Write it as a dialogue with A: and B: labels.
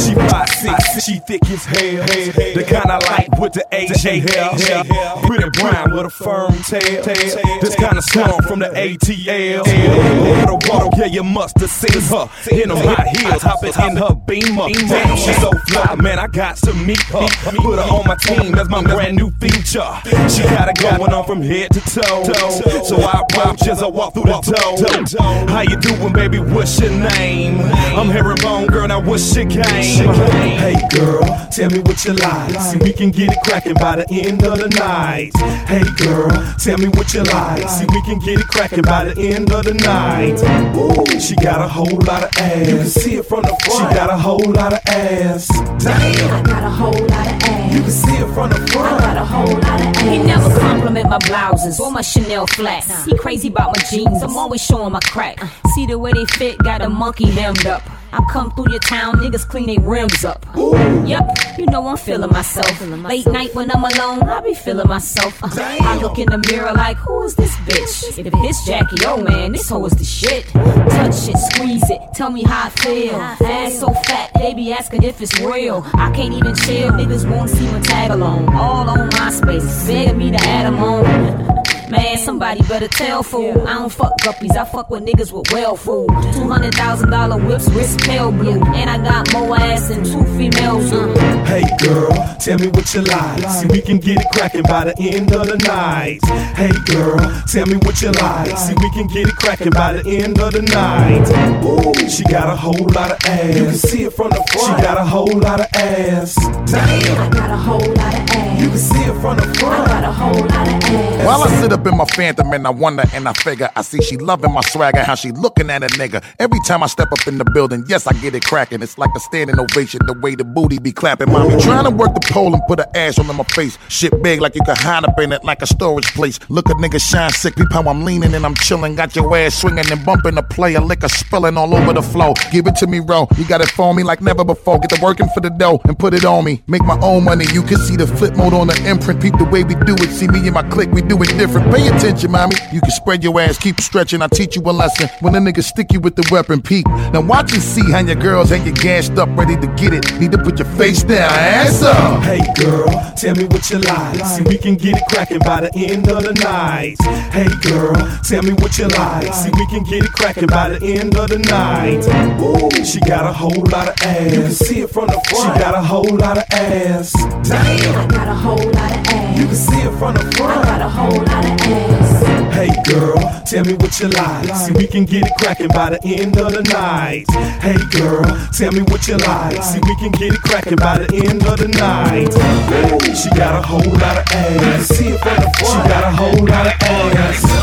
A: She 5'6", she thick as hell. The kind I like with the Asian hair. Pretty brown with a firm tail. This kind of song from the ATL. Over the water, yeah, you must have seen her in them high heels, hopping in her Beamer. Damn, she's so fly, man, I got to meet her. Put her on my team, that's my brand new feature. She got it going on from head to toe. So I approach as I walk through the door. How you doing, baby? What's your name? I'm Herringbone, girl, now what's your game? Hey girl, tell me what you like. See, we can get it cracking by the end of the night. Hey girl, tell me what you like. See, we can get it cracking by the end of the night. Ooh, she got a whole lot of ass. You can see it from the front. She got a whole lot of ass. Damn,
B: I got a whole lot of ass.
A: You can see it from the front.
B: I got a whole lot of ass.
C: He never compliment my blouses or my Chanel flats. He crazy about my jeans, I'm always showing my crack. See the way they fit, got a monkey hemmed up. I come through your town, niggas clean they rims up. Yep, you know I'm feeling myself. Late night when I'm alone, I be feeling myself. I look in the mirror like, who is this bitch? If this Jackie, oh man, this hoe is the shit. Touch it, squeeze it, tell me how I feel. Ass so fat, they be asking if it's real. I can't even chill, niggas won't see my tag along. All on MySpace, begging me to add them on. Man, somebody better tell fool. I don't fuck guppies, I fuck with niggas with well food. $200,000 whips, wrist pale blue. And I got more ass than 2 females.
A: Hey girl, tell me what you like. See, we can get it cracking by the end of the night. Hey girl, tell me what you like. See, we can get it cracking by the end of the night. Ooh, she got a whole lot of ass. You can see it from the front. She got a whole lot of ass. Damn,
B: I got a whole lot of ass.
A: You can see it from the front.
B: I got a whole lot of ass.
D: While I sit up in my Phantom and I wonder and I figure, I see she loving my swagger, how she looking at a nigga. Every time I step up in the building, yes, I get it cracking. It's like a standing ovation, the way the booty be clapping. Mommy trying to work the pole and put her ass on my face. Shit big like you can hide up in it like a storage place. Look a nigga shine sick, peep how I'm leaning and I'm chilling. Got your ass swinging and bumping the player, liquor spilling all over the floor. Give it to me raw, you got it for me like never before. Get to working for the dough and put it on me. Make my own money, you can see the flip mode on the imprint. Peep the way we do it, see me and my clique, we do it different. Pay attention, mommy, you can spread your ass, keep stretching. I teach you a lesson when a nigga stick you with the weapon. Peep, now watch and see how your girls ain't get gassed up, ready to get it. Need to put your face down, ass up.
A: Hey girl, tell me what you like. See, we can get it cracking by the end of the night. Hey girl, tell me what you like. See, we can get it cracking by the end of the night. Ooh, she got a whole lot of ass. You can see it from the front. She got a whole lot of ass. Damn,
B: I got a whole lot of ass.
A: you can see it from the front.
B: I got a whole lot of ass.
A: Hey girl, tell me what you like. See, we can get it cracking by the end of the night. Hey girl, tell me what you like. See, we can get it cracking by the end of the night. Ooh, she got a whole lot of ass. You can see it from the front. She got a whole lot of ass.